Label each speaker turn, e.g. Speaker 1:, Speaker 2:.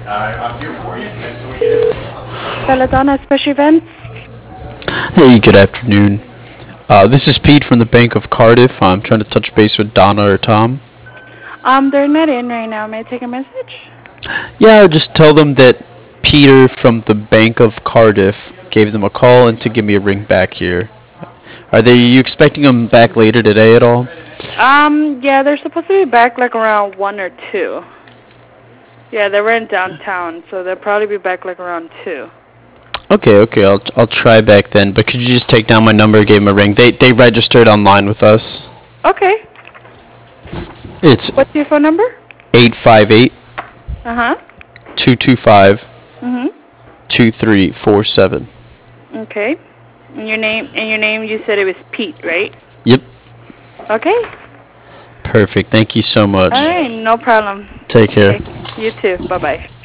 Speaker 1: I'm here for you. Nice to meet you.
Speaker 2: Belladonna Special Events.
Speaker 3: Hey, good afternoon. This is Pete from the Bank of Cardiff. I'm trying to touch base with Donna or Tom.
Speaker 2: They're not in right now. May I take a message?
Speaker 3: Yeah, just tell them that Peter from the Bank of Cardiff gave them a call and to give me a ring back here. You expecting them back later today at all?
Speaker 2: Yeah, they're supposed to be back like around 1 or 2. Yeah, they were in downtown, so they'll probably be back like around 2.
Speaker 3: Okay, I'll try back then. But could you just take down my number, give them a ring? They registered online with us.
Speaker 2: Okay.
Speaker 3: It's
Speaker 2: What's your phone number?
Speaker 3: 858
Speaker 2: Uh-huh.
Speaker 3: 225
Speaker 2: Mm-hmm.
Speaker 3: 2347.
Speaker 2: Okay. And your name, you said it was Pete, right?
Speaker 3: Yep.
Speaker 2: Okay.
Speaker 3: Perfect. Thank you so much.
Speaker 2: All right, no problem.
Speaker 3: Take care.
Speaker 2: Okay. You too. Bye-bye.